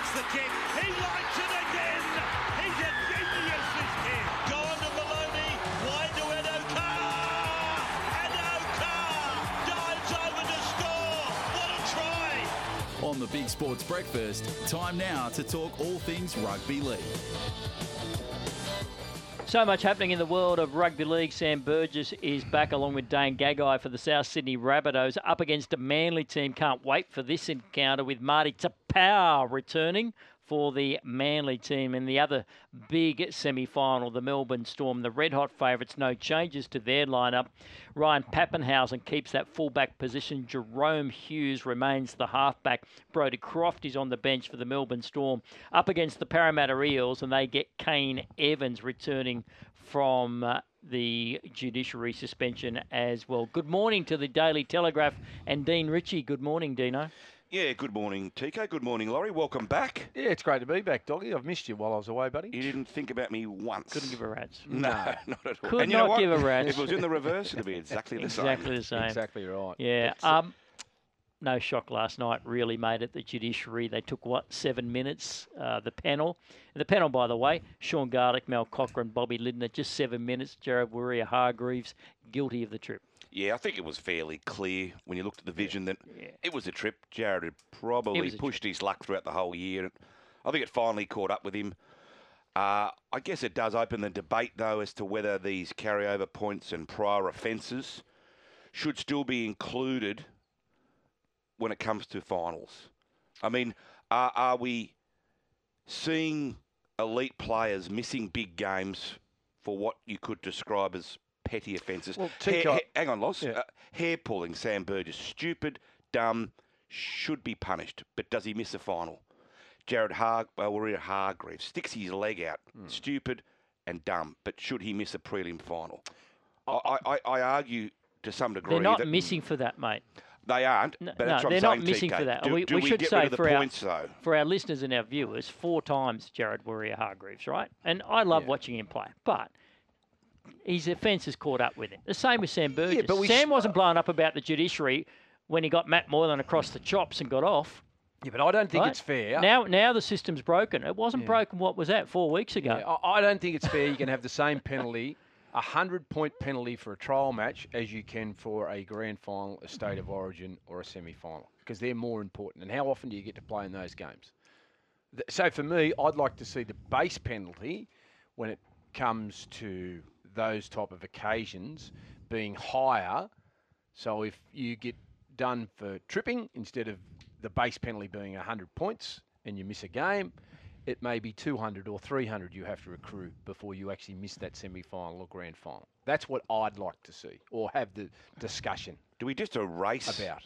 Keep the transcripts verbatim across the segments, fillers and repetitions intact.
takes the kick. He lights it again. He's a genius, this kid. Gone to Maloney. Wide to Edoka. Edoka dives over to score. What a try. On the Big Sports Breakfast, time now to talk all things rugby league. So much happening in the world of rugby league. Sam Burgess is back along with Dane Gagai for the South Sydney Rabbitohs up against a Manly team. Can't wait for this encounter with Marty Tapau returning for the Manly team. And the other big semi-final, the Melbourne Storm, the red-hot favourites, no changes to their lineup. Ryan Pappenhausen keeps that fullback position. Jerome Hughes remains the halfback. Brodie Croft is on the bench for the Melbourne Storm. Up against the Parramatta Eels, and they get Kane Evans returning from uh, the judiciary suspension as well. Good morning to the Daily Telegraph and Dean Ritchie. Good morning, Dino. Yeah, good morning, T K. Good morning, Laurie. Welcome back. Yeah, it's great to be back, Doggy. I've missed you while I was away, buddy. You didn't think about me once. Couldn't give a rat's. No, not at all. Could and you know not what? give a rat's. If it was in the reverse, it'd be exactly the same. Exactly the same. Exactly right. Yeah. Um, no shock last night. Really made it. The judiciary. They took, what, seven minutes? Uh, the panel. The panel, by the way, Sean Garlick, Mel Cochran, Bobby Lindner, just seven minutes. Jared Warrior-Hargreaves, guilty of the trip. Yeah, I think it was fairly clear when you looked at the vision that Yeah. it was a trip. Jared had It probably was a pushed his luck throughout the whole year. I think it finally caught up with him. Uh, I guess it does open the debate, though, as to whether these carryover points and prior offences should still be included when it comes to finals. I mean, are, are we seeing elite players missing big games for what you could describe as petty offences? Well, hair, Tika- hair, hang on, Loss. Yeah. Uh, hair pulling, Sam Burgess. Stupid, dumb, should be punished. But does he miss a final? Jared Har- uh, Warrior Hargreaves sticks his leg out. Mm. Stupid and dumb. But should he miss a prelim final? I, I, I argue to some degree They're not that missing for that, mate. they aren't. No, but that's no, what I'm they're saying, not missing T K. for that. Do, we do we we should get say rid of the for our, points, though? for our listeners and our viewers, four times Jared Warrior-Hargreaves, right? And I love Yeah. watching him play, but his offence has caught up with him. The same with Sam Burgess. but we Sam sh- wasn't blown up about the judiciary when he got Matt Moylan across the chops and got off. Yeah, but I don't think right? it's fair. Now, now the system's broken. It wasn't Yeah. broken. What was that? Four weeks ago. Yeah, I, I don't think it's fair you can have the same penalty, a hundred-point penalty for a trial match as you can for a grand final, a state of origin, or a semi-final, because they're more important. And how often do you get to play in those games? Th- So for me, I'd like to see the base penalty when it comes to those type of occasions being higher. So if you get done for tripping, instead of the base penalty being one hundred points and you miss a game, it may be two hundred or three hundred you have to accrue before you actually miss that semi-final or grand final. That's what I'd like to see, or have the discussion Do we just erase about.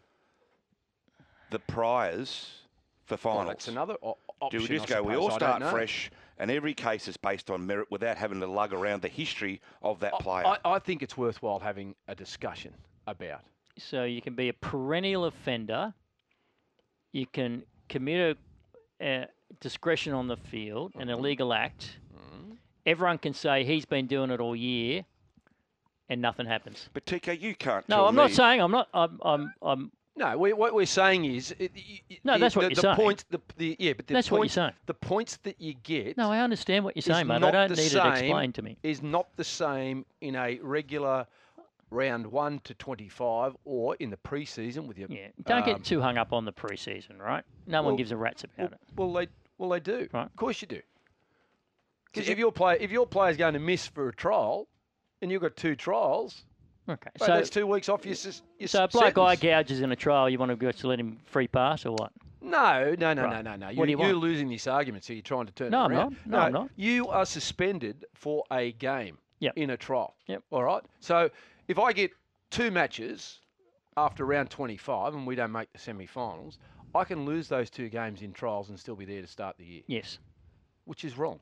the priors for finals? Well, that's another o- option. Do we just I go, we suppose. all I don't start know. fresh, and every case is based on merit without having to lug around the history of that player? I, I think it's worthwhile having a discussion about. So you can be a perennial offender. You can commit a uh, discretion on the field, an illegal act. Everyone can say he's been doing it all year, and nothing happens. but T K, you can't No, tell I'm me. not saying I'm not. I'm. I'm. I'm No, we, what we're saying is, it, y- y- No, the, that's what the, you're the saying. Points, the, the, yeah, but the That's what you're points, saying. The points that you get. no, I understand what you're is saying, mate. I not don't the need same, it explained to me. Is not the same in a regular round one to twenty-five, or in the pre-season with your. Yeah, don't um, get too hung up on the preseason, right? No one well, gives a rat's about it. Well, they well they do. Right. Of course you do. Because if your play if your player's going to miss for a trial, and you've got two trials, Okay, so so that's two weeks off your sis- your so a bloke eye sentence. gouges in a trial. You want to go to let him free pass or what? No, no, no, Right. no, no, no. What do you You're want? losing this argument, so you're trying to turn No, it I'm around. not. No, I'm not. You are suspended for a game Yep. in a trial. Yep. All right? So if I get two matches after round twenty-five and we don't make the semi-finals, I can lose those two games in trials and still be there to start the year, Yes. which is wrong.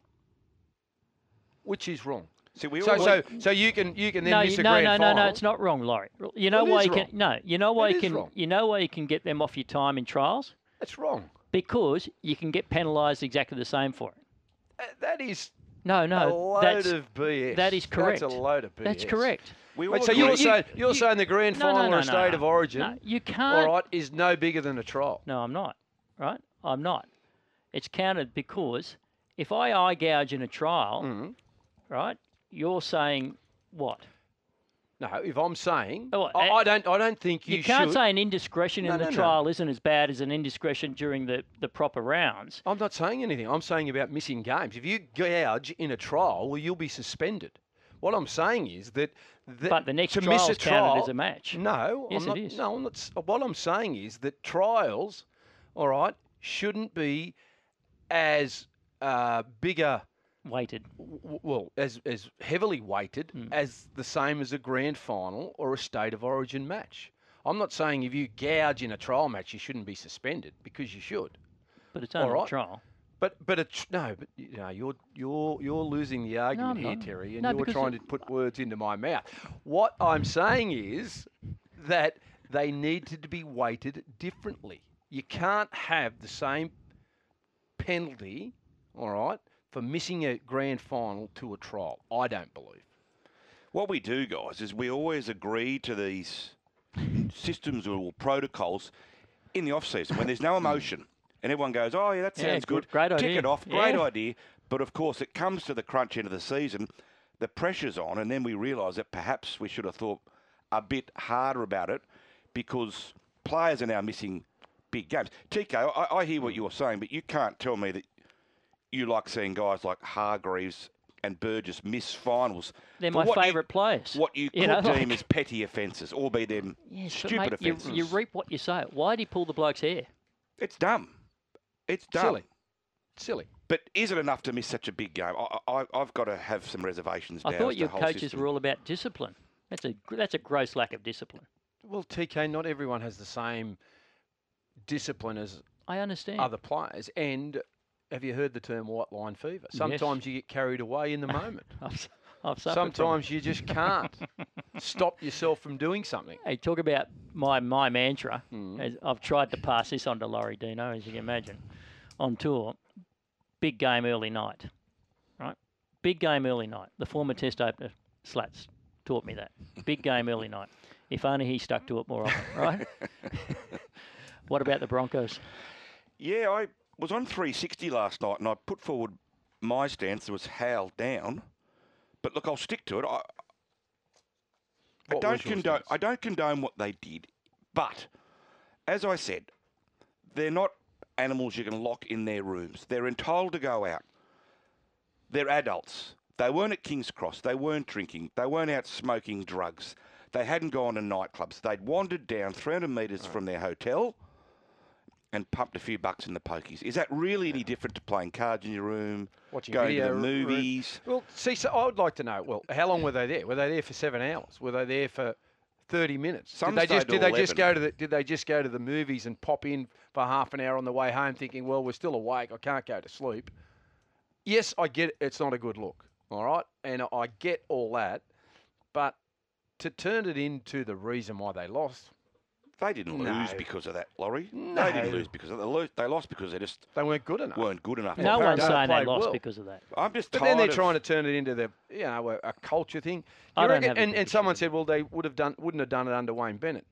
Which is wrong. See, we So, all so, so you can you can then No, miss you- a no, grand no, no, final. no. It's not wrong, Laurie. You know Well, it why is you can wrong. no. You know why It you is can. wrong. You know why you can get them off your time in trials That's wrong. because you can get penalised exactly the same for it. Uh, That is No, a no, load that's of B S. that is correct. That's a load of B S. that's correct. we all Wait, so agree- you're You- saying you're you- saying the grand No, no, final no, or no, state no. of origin, No, you all can't. right, is no bigger than a trial. No, I'm not. Right? I'm not. It's counted because if I eye gouge in a trial, Mm. right, you're saying what? No, if I'm saying, Oh, I, uh, I don't, I don't think you, You, can't should. say an indiscretion No, in the no, no. trial isn't as bad as an indiscretion during the, the proper rounds. I'm not saying anything. I'm saying about missing games. If you gouge in a trial, well, you'll be suspended. What I'm saying is that, that But the next to miss a trial's counted trial as a match. No, Yes, I'm it not, is. No, I'm not. s- What I'm saying is that trials, all right, shouldn't be as uh, bigger. Weighted. w- Well, as as heavily weighted Hmm. as the same as a grand final or a state of origin match. I'm not saying if you gouge in a trial match, you shouldn't be suspended, because you should. But it's only All a right. trial. But but a tr- no, but you know, you're you're you're losing the argument I'm here, not. Terry, and No, you're because trying it- to put words into my mouth. What I'm saying is that they need to be weighted differently. You can't have the same penalty, all right, for missing a grand final to a trial. I don't believe. What we do, guys, is we always agree to these systems or protocols in the off season when there's no emotion and everyone goes, "Oh, yeah, that Yeah, sounds good, good. great Tick idea." it off, great Yeah. idea." But of course, it comes to the crunch end of the season, the pressure's on, and then we realise that perhaps we should have thought a bit harder about it because players are now missing big games. T K, I, I hear what you're saying, but you can't tell me that you like seeing guys like Hargreaves and Burgess miss finals. They're for my what you- favourite players. What you could You know, deem like- as petty offences, or be them Yes, but stupid mate, you, offences. you reap what you sow. Why did he pull the bloke's hair? It's dumb. It's dumb. Silly. Silly. But is it enough to miss such a big game? I, I, I've got to have some reservations I now thought as to your the whole coaches system. were all about discipline. That's a that's a gross lack of discipline. Well, T K, not everyone has the same discipline as I understand. other players. And have you heard the term white line fever? Yes. Sometimes you get carried away in the moment. I've, s- I've suffered from it. Sometimes you just can't stop yourself from doing something. Hey, talk about my my mantra. Hmm. As I've tried to pass this on to Laurie Dino, as you can imagine, on tour. Big game early night, right? Big game early night. The former Test opener Slats taught me that. Big game early night. If only he stuck to it more often, right? What about the Broncos? Yeah, I was on three sixty last night and I put forward my stance that was howled down. But look, I'll stick to it. I, I What don't was your condone. stance? I don't condone what they did, but as I said, they're not animals you can lock in their rooms. They're entitled to go out. They're adults. They weren't at King's Cross. They weren't drinking. They weren't out smoking drugs. They hadn't gone to nightclubs. They'd wandered down three hundred metres from their hotel and pumped a few bucks in the pokies. Is that really any different to playing cards in your room, Watching going video to the room. movies? Well, see, so I would like to know, well, how long were they there? Were they there for seven hours? Were they there for thirty minutes? Some did they stayed just till did they just eleven. go to the did they just go to the movies and pop in for half an hour on the way home thinking, well, we're still awake, I can't go to sleep? Yes, I get it, it's not a good look. All right? And I- I get all that. But to turn it into the reason why they lost, They didn't No. lose because of that, Laurie. They No. didn't lose because of that. They lo- They lost because they just they weren't good enough. weren't good enough. No Well, one's they saying they played lost well. because of that. I'm just But tired then they're of- trying to turn it into the you know a, a culture thing. I You don't reckon- have a and, and conviction. someone said, well, they would have done wouldn't have done it under Wayne Bennett.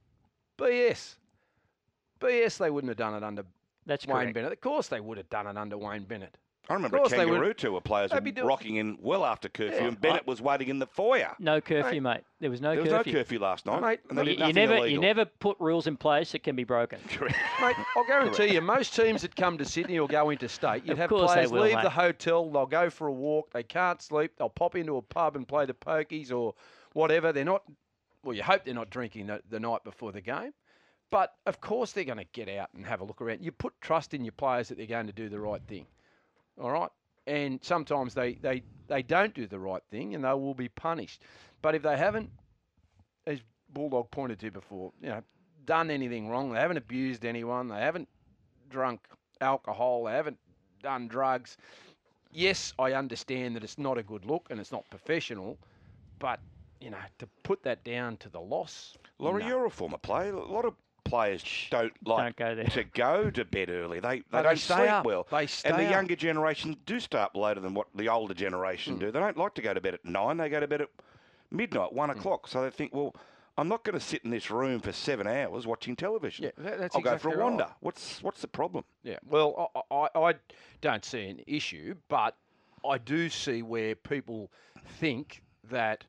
B S. B S. They wouldn't have done it under That's Wayne correct. Bennett. Of course, they would have done it under Wayne Bennett. I remember course at they would- Kangaroo Tour players were They'd be doing- rocking in well after curfew, Yeah. and Bennett was waiting in the foyer. No curfew, mate. There was no There was curfew. no curfew last night, Mate, and they You, did you nothing never, illegal. you never put rules in place that can be broken. Correct. Mate, I'll guarantee you, most teams that come to Sydney or go interstate, you'd Of have course they players will, leave mate. the hotel, they'll go for a walk, they can't sleep, they'll pop into a pub and play the pokies or whatever. They're not, well, you hope they're not drinking the, the night before the game. But, of course, they're going to get out and have a look around. You put trust in your players that they're going to do the right thing. All right? And sometimes they, they, they don't do the right thing and they will be punished. But if they haven't, as Bulldog pointed to before, you know, done anything wrong, they haven't abused anyone, they haven't drunk alcohol, they haven't done drugs. Yes, I understand that it's not a good look and it's not professional, but, you know, to put that down to the loss. Laurie, no. you're a former player. A lot of players don't like Don't go there. to go to bed early. They they No, they don't stay sleep up. well. They and stay the up. younger generation do start later than what the older Hmm. generation do. They don't like to go to bed at nine. They go to bed at midnight, one o'clock. So they think, well, I'm not going to sit in this room for seven hours watching television. Yeah, that, that's I'll exactly go for a wander. right. What's what's the problem? Yeah, well, I, I, I don't see an issue, but I do see where people think that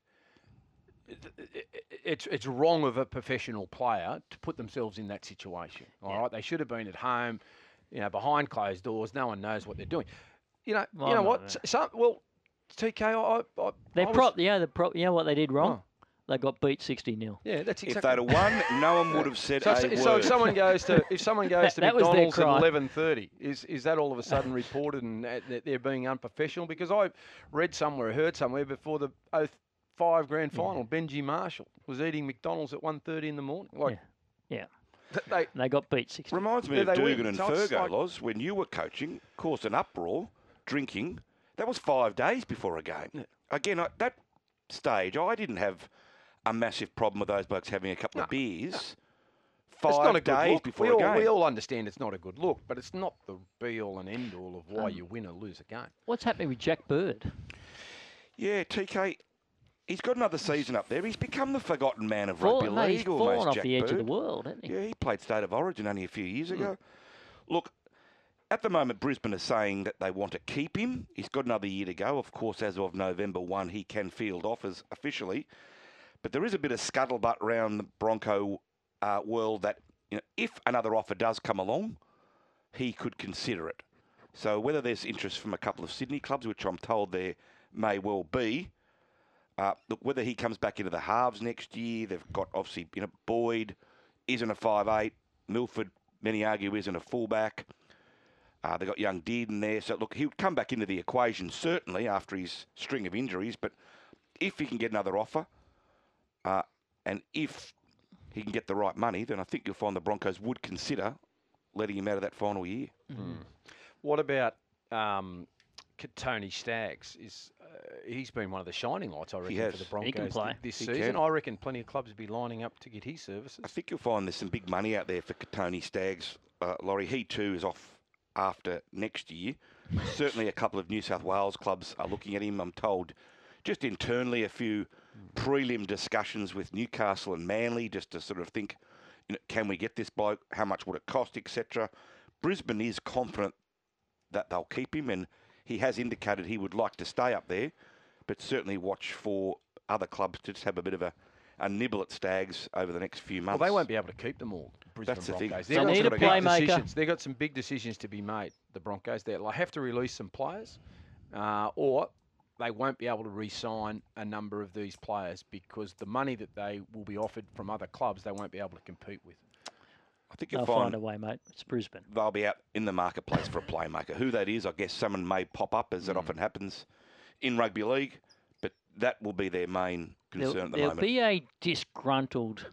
it's it's wrong of a professional player to put themselves in that situation. All Yeah. right, they should have been at home, you know, behind closed doors. No one knows what they're doing. You know, Well, you know no, what? no. S- Some well, T K, I, I, I They I was- prop, yeah, the prop. You know what they did wrong? Oh. They got beat sixty nil. Yeah, that's If exactly. they'd have won, no one would have said So, a so, word. so if someone goes to if someone goes to That was their McDonald's at crime. eleven thirty, is is that all of a sudden reported and uh, that they're being unprofessional? Because I read somewhere, heard somewhere before the oh five grand final, Benji Marshall was eating McDonald's at one thirty in the morning. Like, Yeah. th- they, And they got beat sixty. Reminds me Yeah, of they win. Dugan and So it's Fergo, like- Loz, when you were coaching, caused an uproar, drinking. That was five days before a game. Again, at that stage, I didn't have a massive problem with those blokes having a couple of No, beers. it's Five not a good days look. before We a all, game. we all understand it's not a good look, but it's not the be all and end all of why you win or lose a game. What's happening with Jack Bird? Yeah, T K, he's got another season up there. He's become the forgotten man of Fall, rugby no, league, he's almost, fallen off Jack the edge of Bird. the world, hasn't he? Yeah, he played State of Origin only a few years ago. Look, at the moment, Brisbane is saying that they want to keep him. He's got another year to go. Of course, as of November first, he can field offers officially. But there is a bit of scuttlebutt around the Bronco uh, world that, you know, if another offer does come along, he could consider it. So whether there's interest from a couple of Sydney clubs, which I'm told there may well be, uh, look, whether he comes back into the halves next year, they've got obviously, you know, Boyd isn't a five eight, Milford, many argue, isn't a fullback. Uh, they've got young Dearden there. So, look, he would come back into the equation, certainly, after his string of injuries. But if he can get another offer, uh, and if he can get the right money, then I think you'll find the Broncos would consider letting him out of that final year. What about um, K- Tony Staggs? Is uh, he's been one of the shining lights, I reckon, has. for the He Broncos can thi- play. this He season. can. I reckon plenty of clubs would be lining up to get his services. I think you'll find there's some big money out there for Tony Staggs. Uh, Laurie, he too is off after next year. Certainly a couple of New South Wales clubs are looking at him. I'm told just internally a few prelim discussions with Newcastle and Manly just to sort of think, you know, can we get this bloke? How much would it cost, et cetera. Brisbane is confident that they'll keep him, and he has indicated he would like to stay up there, but certainly watch for other clubs to just have a bit of a, a nibble at Staggs over the next few Well, months. they won't be able to keep them all. Brisbane That's the thing. Broncos. They They've got need some a big playmaker. decisions. They've got some big decisions to be made. The Broncos, they'll have to release some players, uh, or they won't be able to re-sign a number of these players because the money that they will be offered from other clubs, they won't be able to compete with. I think you'll They'll find find a way, mate. It's Brisbane. they'll be out in the marketplace for a playmaker. Who that is, I guess someone may pop up, as it often happens in rugby league, but that will be their main concern There'll, at the there'll moment. be a disgruntled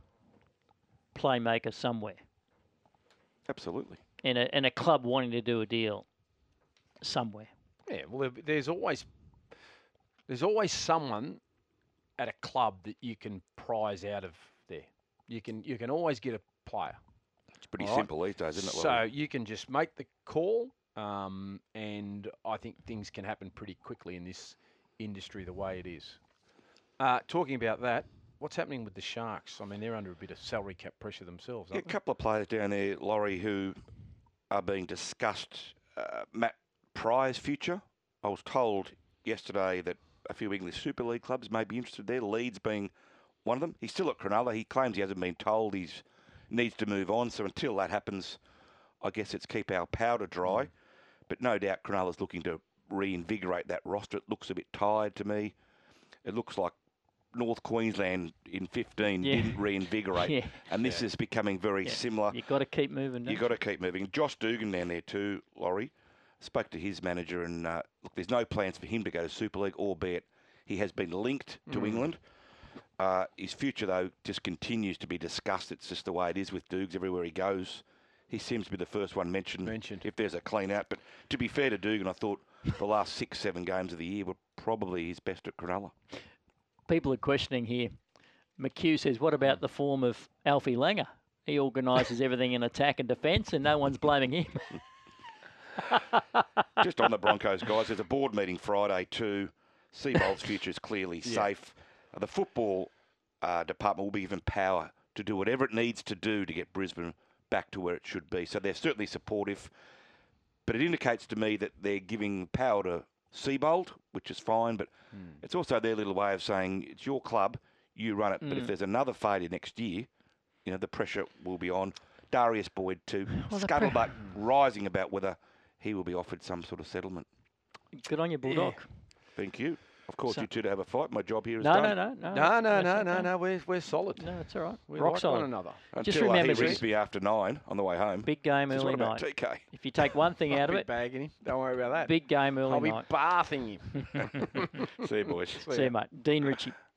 playmaker somewhere, Absolutely. and a, and a club wanting to do a deal somewhere. Yeah, well, there- there's always there's always someone at a club that you can prize out of there. You can you can always get a player. It's pretty All right. simple these days, isn't it, So Laurie? you can just make the call, um, and I think things can happen pretty quickly in this industry the way it is. Uh, talking about that, what's happening with the Sharks? I mean, they're under a bit of salary cap pressure themselves, Yeah, a aren't they? couple of players down there, Laurie, who are being discussed. Uh, Matt Pry's future. I was told yesterday that a few English Super League clubs may be interested there, Leeds being one of them. He's still at Cronulla. He claims he hasn't been told he needs to move on. So until that happens, I guess it's keep our powder dry. But no doubt Cronulla's looking to reinvigorate that roster. It looks a bit tired to me. It looks like North Queensland in fifteen Yeah. didn't reinvigorate. Yeah. And this is becoming very Yeah. similar. You've got to keep moving. You've don't got to keep moving. Josh Dugan down there too, Laurie. Spoke to his manager, and uh, look, there's no plans for him to go to Super League, albeit he has been linked to England. Uh, his future, though, just continues to be discussed. It's just the way it is with Dukes. Everywhere he goes, he seems to be the first one mentioned, Mentioned. if there's a clean out. But to be fair to Dugan, I thought the last six, seven games of the year were probably his best at Cronulla. People are questioning here. McHugh says, what about the form of Alfie Langer? He organises everything in attack and defence, and no one's blaming him. Just on the Broncos, guys, there's a board meeting Friday too. Seabold's future is clearly safe. Uh, the football uh, department will be given power to do whatever it needs to do to get Brisbane back to where it should be. So they're certainly supportive, but it indicates to me that they're giving power to Seabold, which is fine, but mm. it's also their little way of saying it's your club, you run it. Mm. But if there's another failure next year, you know, the pressure will be on. Darius Boyd too. Well, Scuttlebutt pre- rising about whether he will be offered some sort of settlement. Good on you, Bulldog. Yeah. Thank you. Of course, so, you two to have a fight. My job here is no, done. No, no, no, no, no, no, no. We're we're solid. No, it's all right. We Rock like solid. one another. Until Just remember, uh, he rings me after nine on the way home. Big game early night. T K? If you take one thing out of it, bagging him. Don't worry about that. Big game early I'll night. I'll be bathing him. See you, boys. See you, mate. Dean Ritchie.